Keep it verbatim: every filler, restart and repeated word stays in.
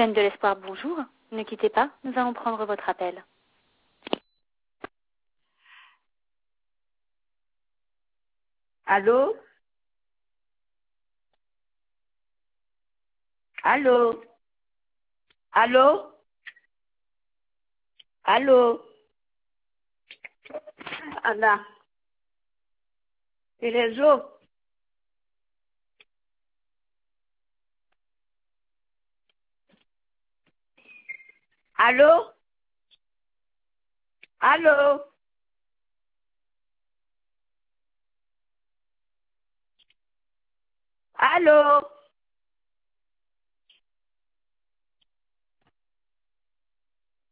Chaîne de l'espoir, bonjour. Ne quittez pas, nous allons prendre votre appel. Allô? Allô? Allô? Allô? Anna, les réseaux? Allô? Allô? Allô?